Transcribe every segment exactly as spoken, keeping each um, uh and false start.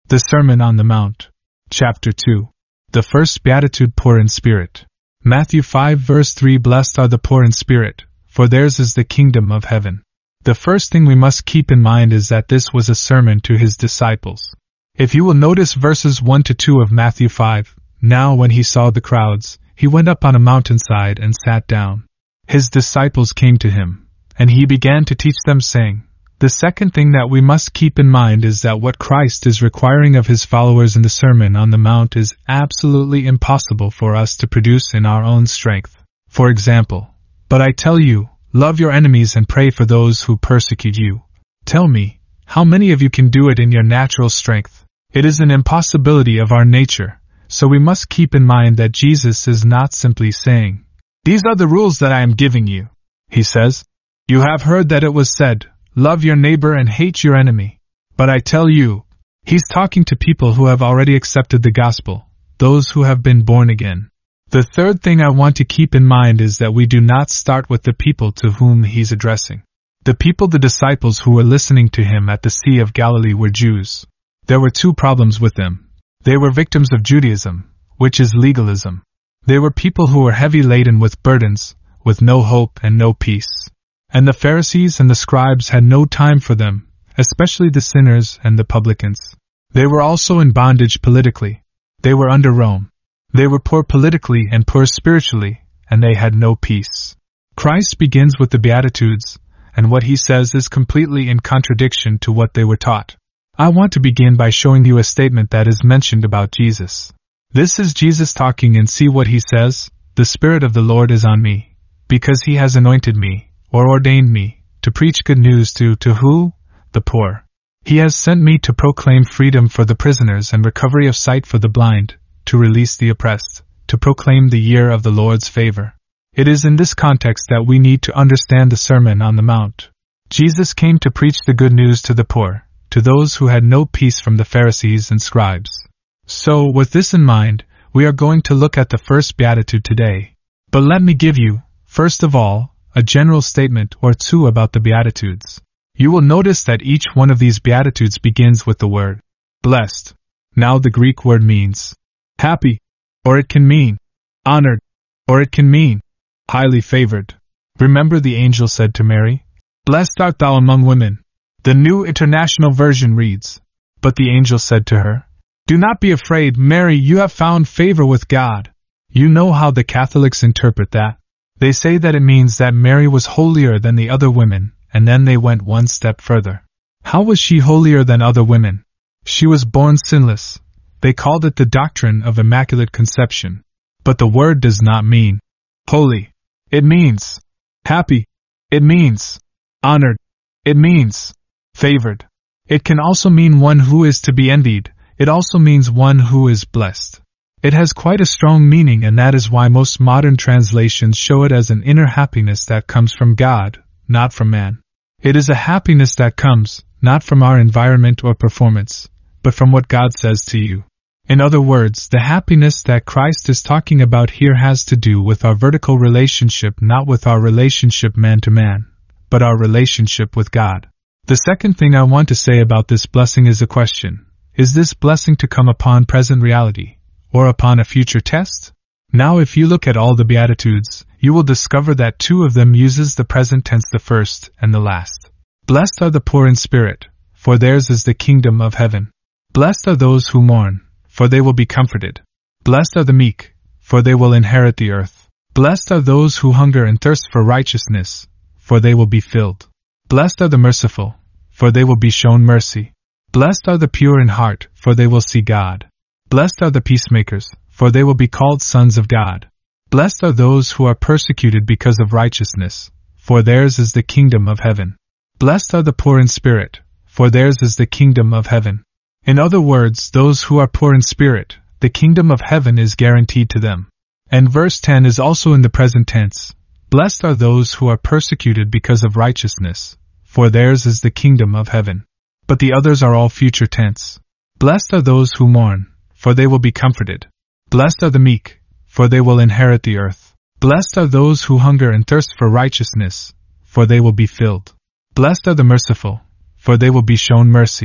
The Sermon on the Mount. Chapter two. The First Beatitude, Poor in Spirit. Matthew five verse three. Blessed are the poor in spirit, for theirs is the kingdom of heaven. The first thing we must keep in mind is that this was a sermon to his disciples. If you will notice verses one to two of Matthew five, now when he saw the crowds, he went up on a mountainside and sat down. His disciples came to him, and he began to teach them, saying, the second thing that we must keep in mind is that what Christ is requiring of his followers in the Sermon on the Mount is absolutely impossible for us to produce in our own strength. For example, but I tell you, love your enemies and pray for those who persecute you. Tell me, how many of you can do it in your natural strength? It is an impossibility of our nature, so we must keep in mind that Jesus is not simply saying, these are the rules that I am giving you. He says, you have heard that it was said, love your neighbor and hate your enemy. But I tell you, he's talking to people who have already accepted the gospel, those who have been born again. The third thing I want to keep in mind is that we do not start with the people to whom he's addressing. The people, the disciples who were listening to him at the Sea of Galilee, were Jews. There were two problems with them. They were victims of Judaism, which is legalism. They were people who were heavy laden with burdens, with no hope and no peace. And the Pharisees and the scribes had no time for them, especially the sinners and the publicans. They were also in bondage politically. They were under Rome. They were poor politically and poor spiritually, and they had no peace. Christ begins with the Beatitudes, and what he says is completely in contradiction to what they were taught. I want to begin by showing you a statement that is mentioned about Jesus. This is Jesus talking, and see what he says, the Spirit of the Lord is on me, because he has anointed me, or ordained me, to preach good news to, to who? The poor. He has sent me to proclaim freedom for the prisoners and recovery of sight for the blind, to release the oppressed, to proclaim the year of the Lord's favor. It is in this context that we need to understand the Sermon on the Mount. Jesus came to preach the good news to the poor, to those who had no peace from the Pharisees and scribes. So, with this in mind, we are going to look at the first Beatitude today. But let me give you, first of all, a general statement or two about the Beatitudes. You will notice that each one of these Beatitudes begins with the word blessed. Now the Greek word means happy, or it can mean honored, or it can mean highly favored. Remember, the angel said to Mary, blessed art thou among women. The New International Version reads, but the angel said to her, do not be afraid, Mary, you have found favor with God. You know how the Catholics interpret that. They say that it means that Mary was holier than the other women, and then they went one step further. How was she holier than other women? She was born sinless. They called it the doctrine of Immaculate Conception. But the word does not mean holy. It means happy. It means honored. It means favored. It can also mean one who is to be envied. It also means one who is blessed. It has quite a strong meaning, and that is why most modern translations show it as an inner happiness that comes from God, not from man. It is a happiness that comes, not from our environment or performance, but from what God says to you. In other words, the happiness that Christ is talking about here has to do with our vertical relationship, not with our relationship man to man, but our relationship with God. The second thing I want to say about this blessing is a question. Is this blessing to come upon present reality, or upon a future test? Now, if you look at all the Beatitudes, you will discover that two of them uses the present tense, the first and the last. Blessed are the poor in spirit, for theirs is the kingdom of heaven. Blessed are those who mourn, for they will be comforted. Blessed are the meek, for they will inherit the earth. Blessed are those who hunger and thirst for righteousness, for they will be filled. Blessed are the merciful, for they will be shown mercy. Blessed are the pure in heart, for they will see God. Blessed are the peacemakers, for they will be called sons of God. Blessed are those who are persecuted because of righteousness, for theirs is the kingdom of heaven. Blessed are the poor in spirit, for theirs is the kingdom of heaven. In other words, those who are poor in spirit, the kingdom of heaven is guaranteed to them. And verse ten is also in the present tense. Blessed are those who are persecuted because of righteousness, for theirs is the kingdom of heaven. But the others are all future tense. Blessed are those who mourn, for they will be comforted. Blessed are the meek, for they will inherit the earth. Blessed are those who hunger and thirst for righteousness, for they will be filled. Blessed are the merciful, for they will be shown mercy.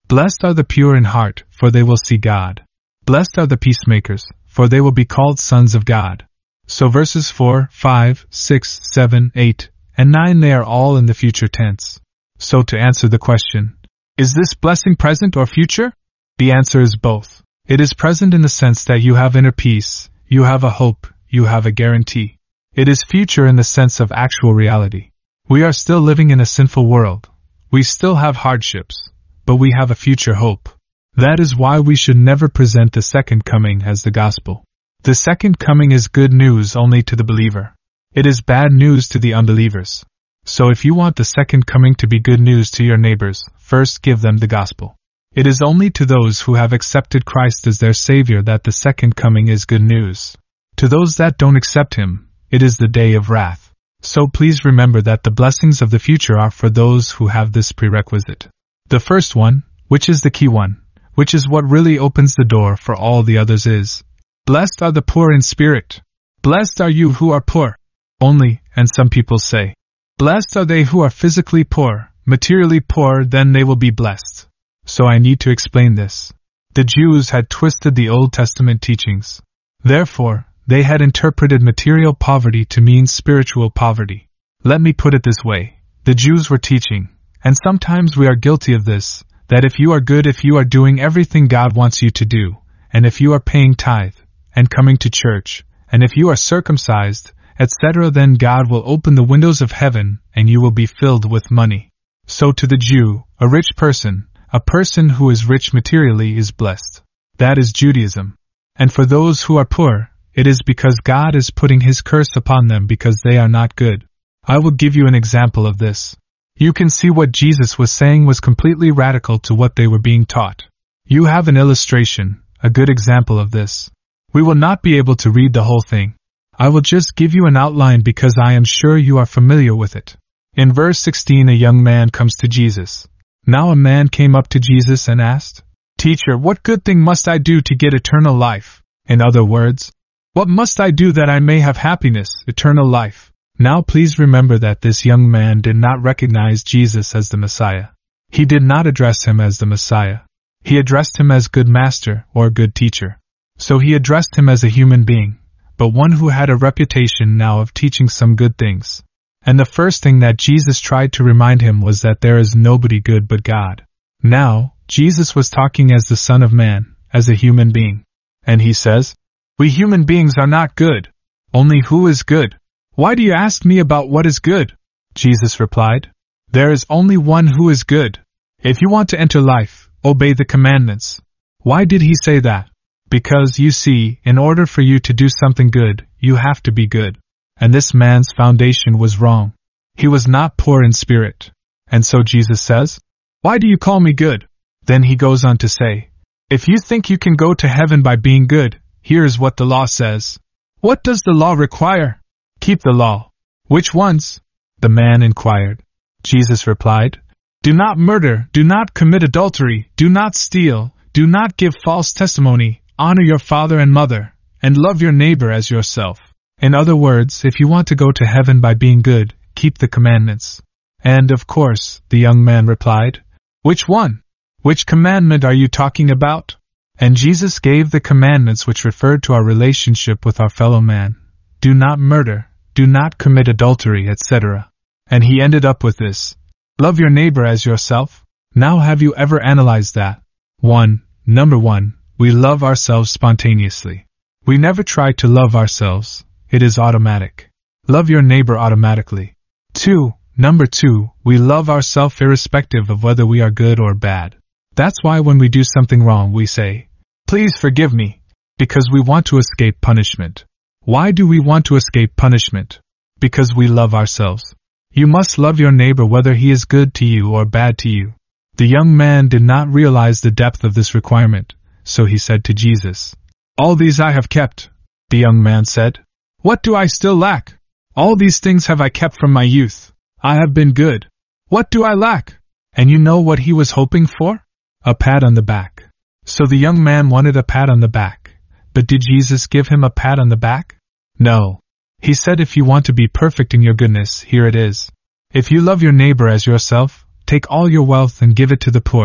Blessed are the pure in heart, for they will see God. Blessed are the peacemakers, for they will be called sons of God. So verses four, five, six, seven, eight, and nine, they are all in the future tense. So to answer the question, is this blessing present or future? The answer is both. It is present in the sense that you have inner peace, you have a hope, you have a guarantee. It is future in the sense of actual reality. We are still living in a sinful world. We still have hardships, but we have a future hope. That is why we should never present the second coming as the gospel. The second coming is good news only to the believer. It is bad news to the unbelievers. So if you want the second coming to be good news to your neighbors, first give them the gospel. It is only to those who have accepted Christ as their Savior that the second coming is good news. To those that don't accept Him, it is the day of wrath. So please remember that the blessings of the future are for those who have this prerequisite. The first one, which is the key one, which is what really opens the door for all the others, is, blessed are the poor in spirit. Blessed are you who are poor. Only, and some people say, blessed are they who are physically poor, materially poor, then they will be blessed. So I need to explain this. The Jews had twisted the Old Testament teachings. Therefore, they had interpreted material poverty to mean spiritual poverty. Let me put it this way. The Jews were teaching, and sometimes we are guilty of this, that if you are good, if you are doing everything God wants you to do, and if you are paying tithe, and coming to church, and if you are circumcised, et cetera, then God will open the windows of heaven, and you will be filled with money. So to the Jew, a rich person, a person who is rich materially, is blessed. That is Judaism. And for those who are poor, it is because God is putting His curse upon them because they are not good. I will give you an example of this. You can see what Jesus was saying was completely radical to what they were being taught. You have an illustration, a good example of this. We will not be able to read the whole thing. I will just give you an outline because I am sure you are familiar with it. In verse sixteen, a young man comes to Jesus. Now a man came up to Jesus and asked, Teacher, what good thing must I do to get eternal life? In other words, what must I do that I may have happiness, eternal life? Now please remember that this young man did not recognize Jesus as the Messiah. He did not address Him as the Messiah. He addressed Him as good master or good teacher. So he addressed Him as a human being, but one who had a reputation now of teaching some good things. And the first thing that Jesus tried to remind him was that there is nobody good but God. Now, Jesus was talking as the Son of Man, as a human being. And He says, we human beings are not good. Only who is good? Why do you ask me about what is good? Jesus replied, there is only one who is good. If you want to enter life, obey the commandments. Why did He say that? Because, you see, in order for you to do something good, you have to be good. And this man's foundation was wrong. He was not poor in spirit. And so Jesus says, why do you call me good? Then He goes on to say, if you think you can go to heaven by being good, here is what the law says. What does the law require? Keep the law. Which ones? The man inquired. Jesus replied, do not murder, do not commit adultery, do not steal, do not give false testimony, honor your father and mother, and love your neighbor as yourself. In other words, if you want to go to heaven by being good, keep the commandments. And, of course, the young man replied, which one? Which commandment are you talking about? And Jesus gave the commandments which referred to our relationship with our fellow man. Do not murder, do not commit adultery, et cetera. And He ended up with this. Love your neighbor as yourself. Now have you ever analyzed that? one. Number one, we love ourselves spontaneously. We never try to love ourselves. It is automatic. Love your neighbor automatically. two. Number two, we love ourselves irrespective of whether we are good or bad. That's why when we do something wrong we say, please forgive me, because we want to escape punishment. Why do we want to escape punishment? Because we love ourselves. You must love your neighbor whether he is good to you or bad to you. The young man did not realize the depth of this requirement, so he said to Jesus, all these I have kept. The young man said, what do I still lack? All these things have I kept from my youth. I have been good. What do I lack? And you know what he was hoping for? A pat on the back. So the young man wanted a pat on the back. But did Jesus give him a pat on the back? No. He said, if you want to be perfect in your goodness, here it is. If you love your neighbor as yourself, take all your wealth and give it to the poor,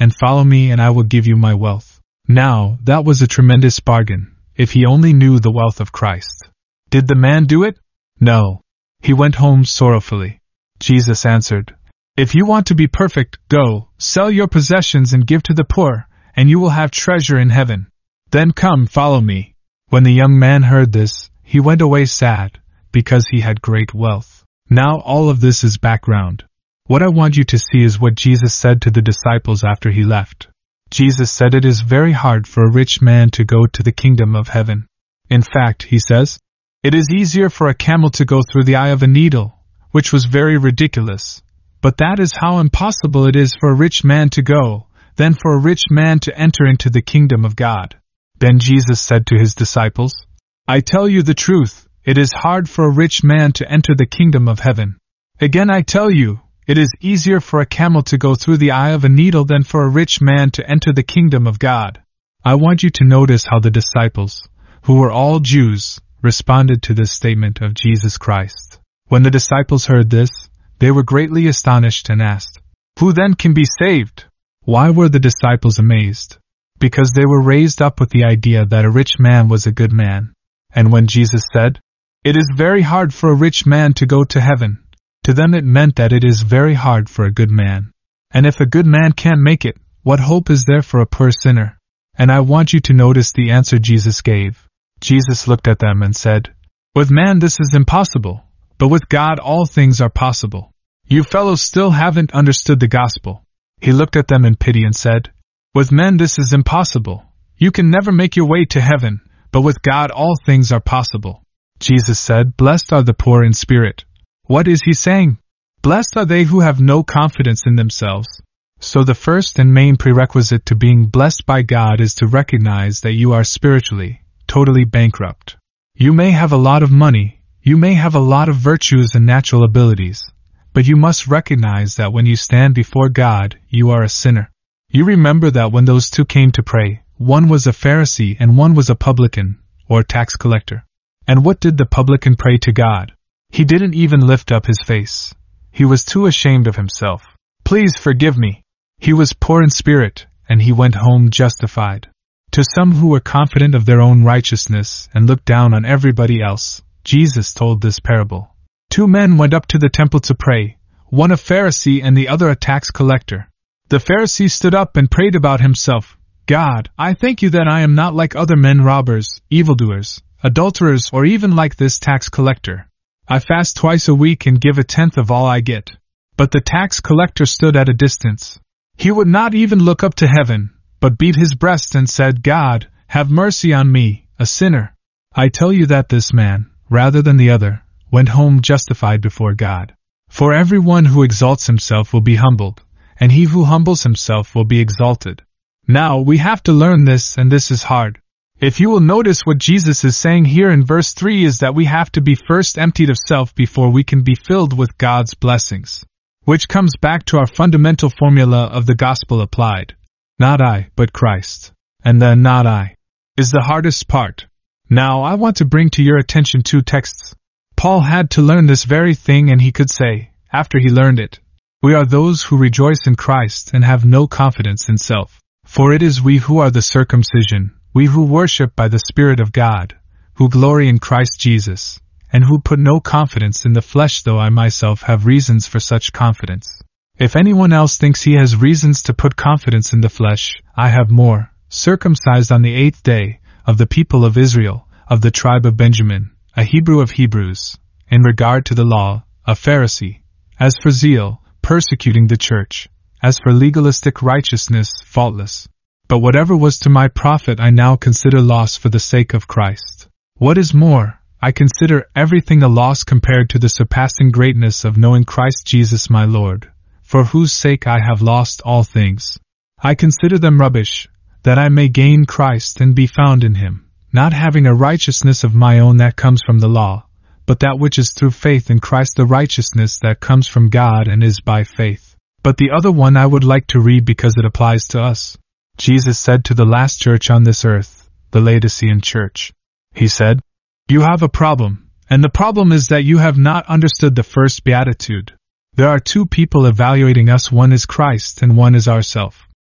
and follow me and I will give you my wealth. Now, that was a tremendous bargain, if he only knew the wealth of Christ. Did the man do it? No. He went home sorrowfully. Jesus answered, If you want to be perfect, go, sell your possessions and give to the poor, and you will have treasure in heaven. Then come, follow me. When the young man heard this, he went away sad, because he had great wealth. Now all of this is background. What I want you to see is what Jesus said to the disciples after he left. Jesus said it is very hard for a rich man to go to the kingdom of heaven. In fact, he says, it is easier for a camel to go through the eye of a needle, which was very ridiculous. But that is how impossible it is for a rich man to go, than for a rich man to enter into the kingdom of God. Then Jesus said to his disciples, I tell you the truth, it is hard for a rich man to enter the kingdom of heaven. Again I tell you, it is easier for a camel to go through the eye of a needle than for a rich man to enter the kingdom of God. I want you to notice how the disciples, who were all Jews, responded to this statement of Jesus Christ. When the disciples heard this, they were greatly astonished and asked, Who then can be saved? Why were the disciples amazed? Because they were raised up with the idea that a rich man was a good man. And when Jesus said, It is very hard for a rich man to go to heaven, to them it meant that it is very hard for a good man. And if a good man can't make it, what hope is there for a poor sinner? And I want you to notice the answer Jesus gave. Jesus looked at them and said, With man this is impossible, but with God all things are possible. You fellows still haven't understood the gospel. He looked at them in pity and said, With men this is impossible. You can never make your way to heaven, but with God all things are possible. Jesus said, Blessed are the poor in spirit. What is he saying? Blessed are they who have no confidence in themselves. So the first and main prerequisite to being blessed by God is to recognize that you are spiritually, totally bankrupt. You may have a lot of money, you may have a lot of virtues and natural abilities, but you must recognize that when you stand before God, you are a sinner. You remember that when those two came to pray, one was a Pharisee and one was a publican, or tax collector. And what did the publican pray to God? He didn't even lift up his face. He was too ashamed of himself. Please forgive me. He was poor in spirit, and he went home justified. To some who were confident of their own righteousness and looked down on everybody else, Jesus told this parable. Two men went up to the temple to pray, one a Pharisee and the other a tax collector. The Pharisee stood up and prayed about himself, God, I thank you that I am not like other men, robbers, evildoers, adulterers, or even like this tax collector. I fast twice a week and give a tenth of all I get. But the tax collector stood at a distance. He would not even look up to heaven, but beat his breast and said, God, have mercy on me, a sinner. I tell you that this man, rather than the other, went home justified before God. For everyone who exalts himself will be humbled, and he who humbles himself will be exalted. Now we have to learn this, and this is hard. If you will notice what Jesus is saying here in verse three is that we have to be first emptied of self before we can be filled with God's blessings. Which comes back to our fundamental formula of the gospel applied. Not I, but Christ. And the not I is the hardest part. Now I want to bring to your attention two texts. Paul had to learn this very thing, and he could say, after he learned it, we are those who rejoice in Christ and have no confidence in self. For it is we who are the circumcision, we who worship by the Spirit of God, who glory in Christ Jesus, and who put no confidence in the flesh, though I myself have reasons for such confidence. If anyone else thinks he has reasons to put confidence in the flesh, I have more, circumcised on the eighth day, of the people of Israel, of the tribe of Benjamin, a Hebrew of Hebrews, in regard to the law, a Pharisee, as for zeal, persecuting the church, as for legalistic righteousness, faultless. But whatever was to my profit I now consider loss for the sake of Christ. What is more, I consider everything a loss compared to the surpassing greatness of knowing Christ Jesus my Lord, for whose sake I have lost all things. I consider them rubbish, that I may gain Christ and be found in him, not having a righteousness of my own that comes from the law, but that which is through faith in Christ, the righteousness that comes from God and is by faith. But the other one I would like to read because it applies to us. Jesus said to the last church on this earth, the Laodicean church. He said, You have a problem, and the problem is that you have not understood the first beatitude. There are two people evaluating us, one is Christ and one is ourself.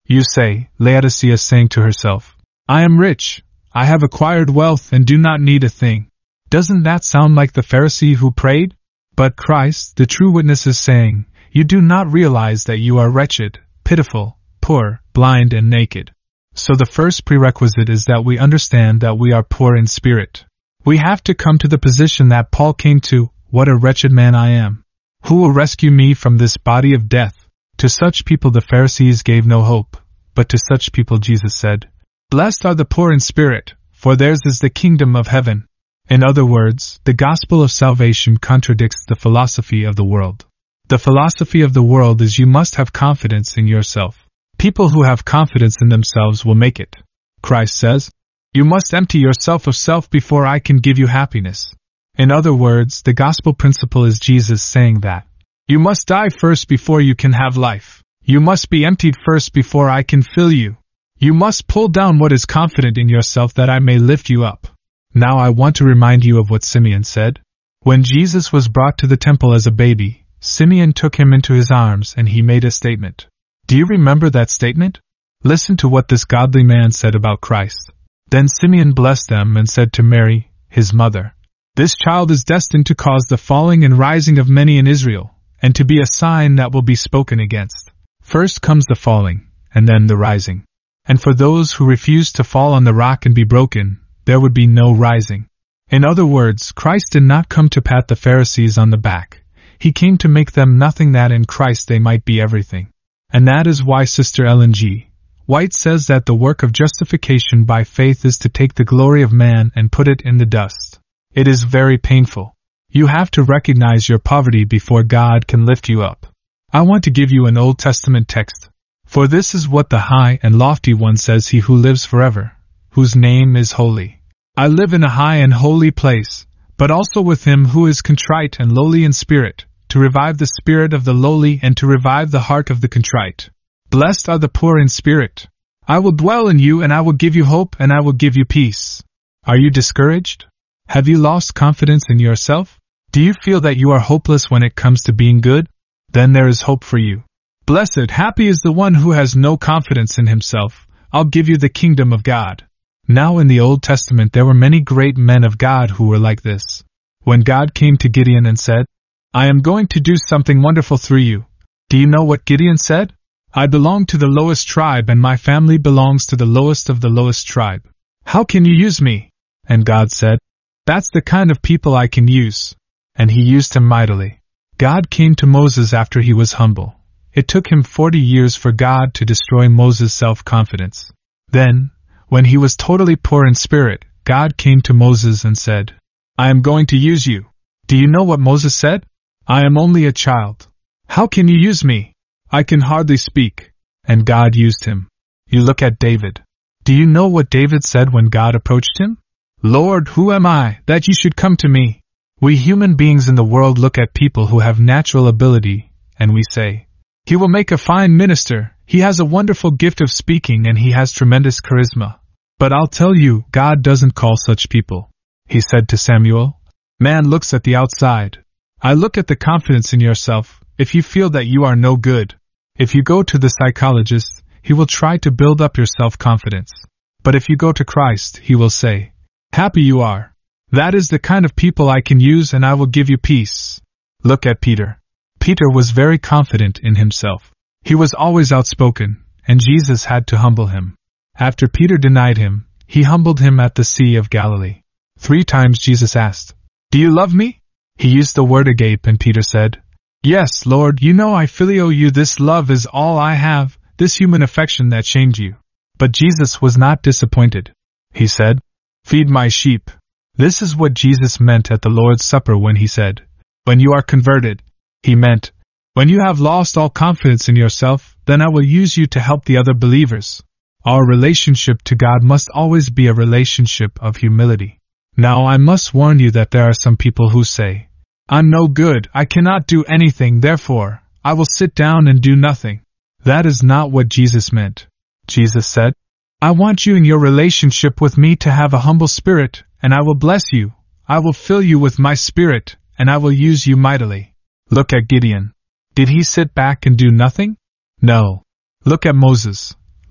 You say, Laodicea is saying to herself, I am rich, I have acquired wealth and do not need a thing. Doesn't that sound like the Pharisee who prayed? But Christ, the true witness, is saying, you do not realize that you are wretched, pitiful, poor, blind and naked. So the first prerequisite is that we understand that we are poor in spirit. We have to come to the position that Paul came to, what a wretched man I am. Who will rescue me from this body of death? To such people the Pharisees gave no hope, but to such people Jesus said, Blessed are the poor in spirit, for theirs is the kingdom of heaven. In other words, the gospel of salvation contradicts the philosophy of the world. The philosophy of the world is you must have confidence in yourself. People who have confidence in themselves will make it. Christ says, you must empty yourself of self before I can give you happiness. In other words, the gospel principle is Jesus saying that you must die first before you can have life. You must be emptied first before I can fill you. You must pull down what is confident in yourself that I may lift you up. Now I want to remind you of what Simeon said. When Jesus was brought to the temple as a baby, Simeon took him into his arms and he made a statement. Do you remember that statement? Listen to what this godly man said about Christ. Then Simeon blessed them and said to Mary, his mother, This child is destined to cause the falling and rising of many in Israel, and to be a sign that will be spoken against. First comes the falling, and then the rising. And for those who refuse to fall on the rock and be broken, there would be no rising. In other words, Christ did not come to pat the Pharisees on the back. He came to make them nothing that in Christ they might be everything. And that is why Sister Ellen G. White says that the work of justification by faith is to take the glory of man and put it in the dust. It is very painful. You have to recognize your poverty before God can lift you up. I want to give you an Old Testament text. For this is what the high and lofty one says, he who lives forever, whose name is holy. I live in a high and holy place, but also with him who is contrite and lowly in spirit, to revive the spirit of the lowly and to revive the heart of the contrite. Blessed are the poor in spirit. I will dwell in you and I will give you hope and I will give you peace. Are you discouraged? Have you lost confidence in yourself? Do you feel that you are hopeless when it comes to being good? Then there is hope for you. Blessed, happy is the one who has no confidence in himself. I'll give you the kingdom of God. Now in the Old Testament there were many great men of God who were like this. When God came to Gideon and said, I am going to do something wonderful through you. Do you know what Gideon said? I belong to the lowest tribe and my family belongs to the lowest of the lowest tribe. How can you use me? And God said, That's the kind of people I can use. And he used him mightily. God came to Moses after he was humble. It took him forty years for God to destroy Moses' self-confidence. Then, when he was totally poor in spirit, God came to Moses and said, I am going to use you. Do you know what Moses said? I am only a child. How can you use me? I can hardly speak. And God used him. You look at David. Do you know what David said when God approached him? Lord, who am I, that you should come to me? We human beings in the world look at people who have natural ability, and we say, He will make a fine minister, he has a wonderful gift of speaking and he has tremendous charisma. But I'll tell you, God doesn't call such people. He said to Samuel, Man looks at the outside. I look at the confidence in yourself. If you feel that you are no good, if you go to the psychologist, he will try to build up your self-confidence. But if you go to Christ, he will say, Happy you are. That is the kind of people I can use and I will give you peace. Look at Peter. Peter was very confident in himself. He was always outspoken, and Jesus had to humble him. After Peter denied him, he humbled him at the Sea of Galilee. Three times Jesus asked, Do you love me? He used the word agape and Peter said, Yes, Lord, you know I phileo you, this love is all I have, this human affection that shamed you. But Jesus was not disappointed. He said, Feed my sheep. This is what Jesus meant at the Lord's Supper when he said, When you are converted. He meant, when you have lost all confidence in yourself, then I will use you to help the other believers. Our relationship to God must always be a relationship of humility. Now I must warn you that there are some people who say, I'm no good, I cannot do anything, therefore, I will sit down and do nothing. That is not what Jesus meant. Jesus said, I want you in your relationship with me to have a humble spirit, and I will bless you. I will fill you with my spirit, and I will use you mightily. Look at Gideon. Did he sit back and do nothing? No. Look at Moses.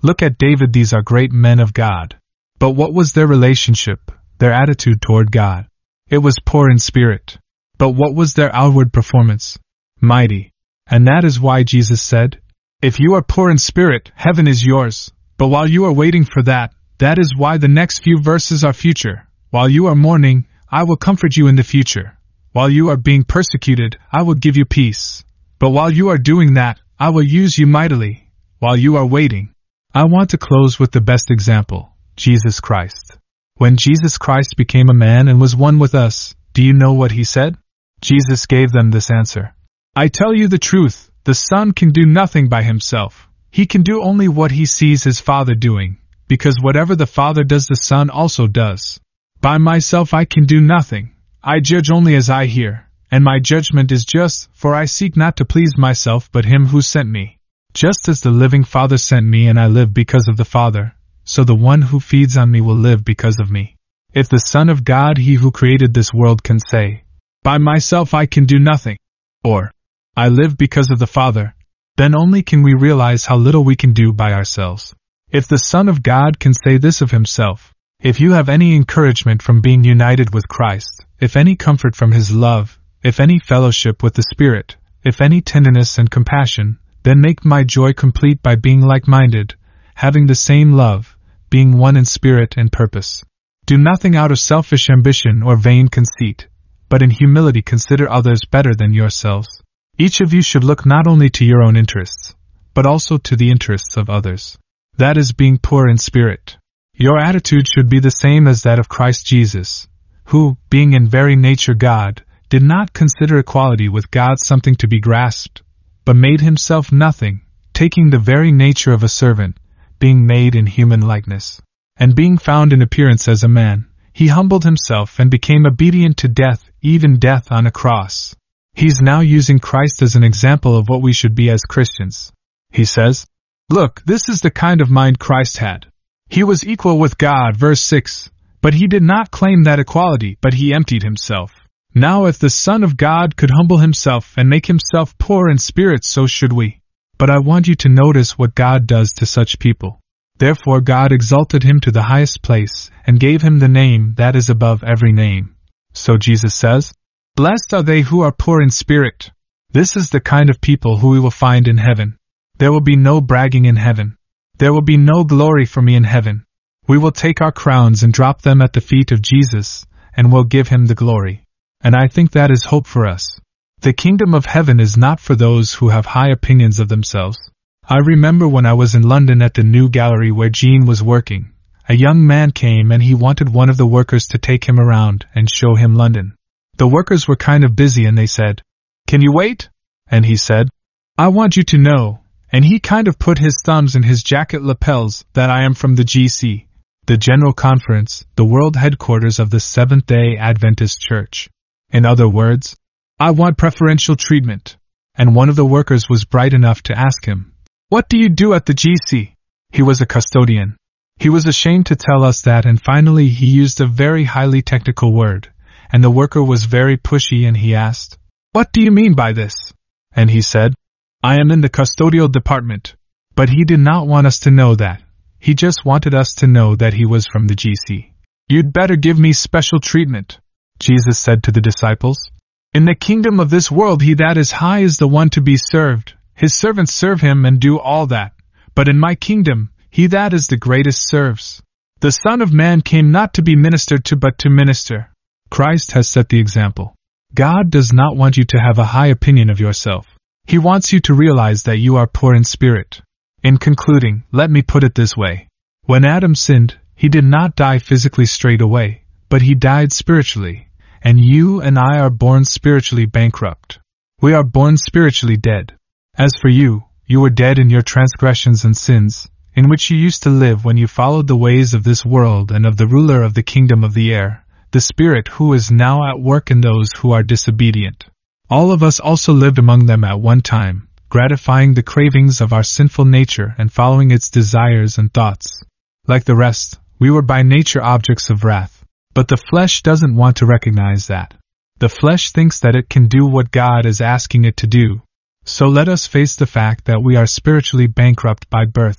Look at David, these are great men of God. But what was their relationship, their attitude toward God? It was poor in spirit. But what was their outward performance? Mighty. And that is why Jesus said, "If you are poor in spirit, heaven is yours." But while you are waiting for that, that is why the next few verses are future. While you are mourning, I will comfort you in the future. While you are being persecuted, I will give you peace. But while you are doing that, I will use you mightily. While you are waiting. I want to close with the best example, Jesus Christ. When Jesus Christ became a man and was one with us, do you know what he said? Jesus gave them this answer. "I tell you the truth, the Son can do nothing by himself. He can do only what he sees his Father doing, because whatever the Father does the Son also does. By myself I can do nothing. I judge only as I hear, and my judgment is just, for I seek not to please myself but him who sent me. Just as the living Father sent me and I live because of the Father, so the one who feeds on me will live because of me. If the Son of God, he who created this world, can say, 'By myself I can do nothing,' or 'I live because of the Father,' then only can we realize how little we can do by ourselves. If the Son of God can say this of himself, if you have any encouragement from being united with Christ, if any comfort from his love, if any fellowship with the Spirit, if any tenderness and compassion, then make my joy complete by being like-minded, having the same love, being one in spirit and purpose. Do nothing out of selfish ambition or vain conceit, but in humility consider others better than yourselves. Each of you should look not only to your own interests, but also to the interests of others. That is being poor in spirit. Your attitude should be the same as that of Christ Jesus, who, being in very nature God, did not consider equality with God something to be grasped, but made himself nothing, taking the very nature of a servant, being made in human likeness. And being found in appearance as a man, he humbled himself and became obedient to death, even death on a cross. He's now using Christ as an example of what we should be as Christians. He says, "Look, this is the kind of mind Christ had. He was equal with God," verse six, "but he did not claim that equality, but he emptied himself. Now if the Son of God could humble himself and make himself poor in spirit, so should we." But I want you to notice what God does to such people. Therefore God exalted him to the highest place, and gave him the name that is above every name. So Jesus says, "Blessed are they who are poor in spirit." This is the kind of people who we will find in heaven. There will be no bragging in heaven. There will be no glory for me in heaven. We will take our crowns and drop them at the feet of Jesus, and will give him the glory. And I think that is hope for us. The kingdom of heaven is not for those who have high opinions of themselves. I remember when I was in London at the new gallery where Jean was working, a young man came and he wanted one of the workers to take him around and show him London. The workers were kind of busy and they said, "Can you wait?" And he said, "I want you to know," and he kind of put his thumbs in his jacket lapels, "that I am from the G C, the General Conference, the world headquarters of the Seventh-day Adventist Church. In other words, I want preferential treatment." And one of the workers was bright enough to ask him, "What do you do at the G C?" He was a custodian. He was ashamed to tell us that, and finally he used a very highly technical word, and the worker was very pushy and he asked, "What do you mean by this?" And he said, "I am in the custodial department." But he did not want us to know that. He just wanted us to know that he was from the G C. "You'd better give me special treatment," Jesus said to the disciples. "In the kingdom of this world he that is high is the one to be served. His servants serve him and do all that. But in my kingdom, he that is the greatest serves. The Son of Man came not to be ministered to but to minister." Christ has set the example. God does not want you to have a high opinion of yourself. He wants you to realize that you are poor in spirit. In concluding, let me put it this way. When Adam sinned, he did not die physically straight away, but he died spiritually, and you and I are born spiritually bankrupt. We are born spiritually dead. As for you, you were dead in your transgressions and sins, in which you used to live when you followed the ways of this world and of the ruler of the kingdom of the air, the Spirit who is now at work in those who are disobedient. All of us also lived among them at one time, gratifying the cravings of our sinful nature and following its desires and thoughts. Like the rest, we were by nature objects of wrath. But the flesh doesn't want to recognize that. The flesh thinks that it can do what God is asking it to do. So let us face the fact that we are spiritually bankrupt by birth.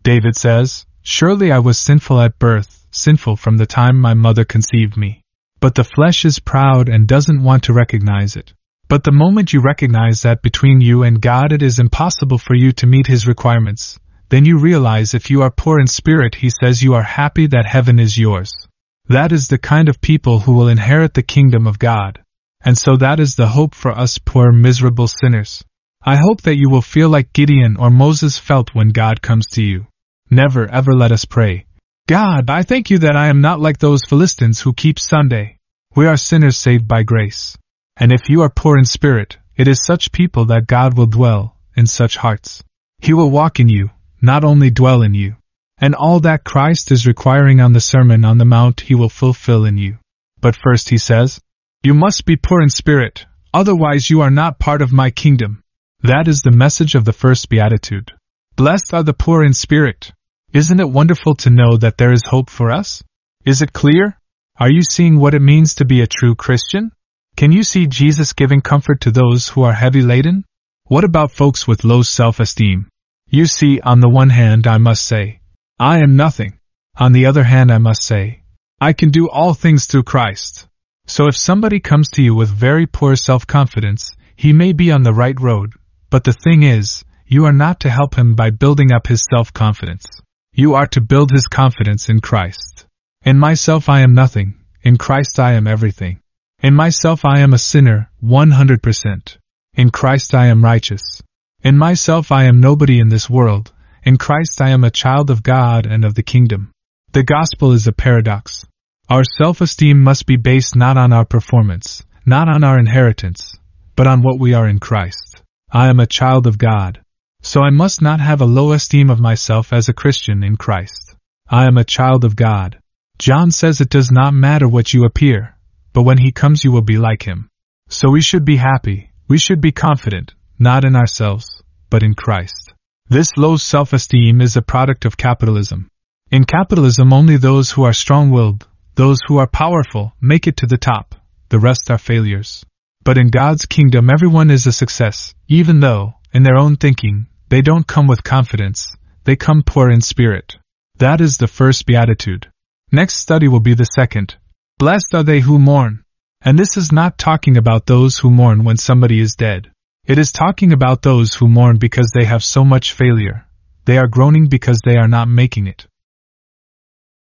David says, "Surely I was sinful at birth, sinful from the time my mother conceived me." But the flesh is proud and doesn't want to recognize it. But the moment you recognize that between you and God it is impossible for you to meet His requirements, then you realize if you are poor in spirit, He says you are happy that heaven is yours. That is the kind of people who will inherit the kingdom of God. And so that is the hope for us poor miserable sinners. I hope that you will feel like Gideon or Moses felt when God comes to you. Never ever let us pray, "God, I thank you that I am not like those Philistines who keep Sunday." We are sinners saved by grace. And if you are poor in spirit, it is such people that God will dwell in such hearts. He will walk in you, not only dwell in you. And all that Christ is requiring on the Sermon on the Mount He will fulfill in you. But first He says, "You must be poor in spirit, otherwise you are not part of my kingdom." That is the message of the first beatitude. Blessed are the poor in spirit. Isn't it wonderful to know that there is hope for us? Is it clear? Are you seeing what it means to be a true Christian? Can you see Jesus giving comfort to those who are heavy laden? What about folks with low self-esteem? You see, on the one hand I must say, I am nothing. On the other hand I must say, I can do all things through Christ. So if somebody comes to you with very poor self-confidence, he may be on the right road, but the thing is, you are not to help him by building up his self-confidence. You are to build his confidence in Christ. In myself I am nothing, in Christ I am everything. In myself I am a sinner, one hundred percent. In Christ I am righteous. In myself I am nobody in this world, in Christ I am a child of God and of the kingdom. The gospel is a paradox. Our self-esteem must be based not on our performance, not on our inheritance, but on what we are in Christ. I am a child of God. So I must not have a low esteem of myself as a Christian in Christ. I am a child of God. John says it does not matter what you appear, but when He comes you will be like Him. So we should be happy, we should be confident, not in ourselves, but in Christ. This low self-esteem is a product of capitalism. In capitalism only those who are strong-willed, those who are powerful, make it to the top, the rest are failures. But in God's kingdom everyone is a success, even though, in their own thinking, they don't come with confidence, they come poor in spirit. That is the first beatitude. Next study will be the second. Blessed are they who mourn. And this is not talking about those who mourn when somebody is dead. It is talking about those who mourn because they have so much failure. They are groaning because they are not making it.